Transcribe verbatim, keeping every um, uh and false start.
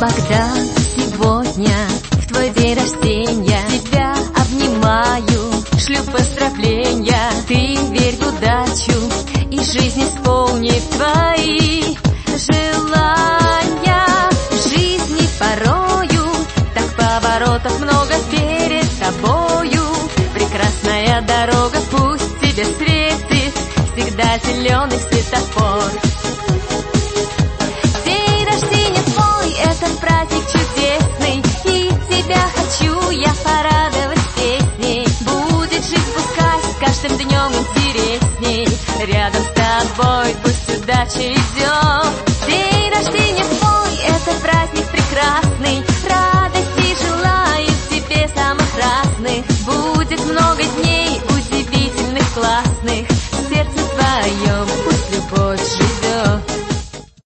Богдан, сегодня в твой день рождения тебя обнимаю, шлю поздравления. Ты верь в удачу, и жизнь исполнит твои желания. В жизни порою так поворотов много перед тобою. Прекрасная дорога, пусть тебе светит всегда зеленый светофор. День рождения твой, этот праздник чудесный, и тебя хочу я порадовать песней. Будет жизнь пускай с каждым днем интересней, рядом с тобой пусть удача идет.